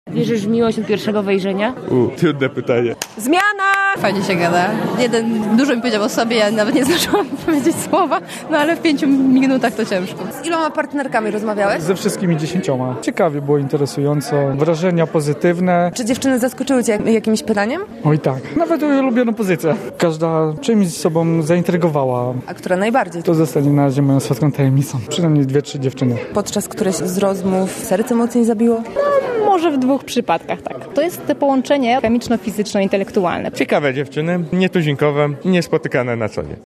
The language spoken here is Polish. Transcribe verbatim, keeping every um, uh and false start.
Wierzysz w miłość od pierwszego wejrzenia? U, trudne pytanie. Zmiana! Fajnie się gada. Jeden dużo mi powiedział o sobie, ja nawet nie zdążyłam powiedzieć słowa, no ale w pięciu minutach to ciężko. Z iloma partnerkami rozmawiałeś? Ze wszystkimi dziesięcioma. Ciekawie, było interesująco. Wrażenia pozytywne. Czy dziewczyny zaskoczyły cię jak- jakimś pytaniem? Oj tak. Nawet ulubioną pozycję. Każda czymś sobą zaintrygowała. A która najbardziej? To zostanie na razie moją słodką tajemnicą. Przynajmniej dwie, trzy dziewczyny. Podczas którejś z rozmów serce mocniej zabiło? Może w dwóch przypadkach, tak. To jest to połączenie chemiczno-fizyczno-intelektualne. Ciekawe dziewczyny, nietuzinkowe, niespotykane na co dzień.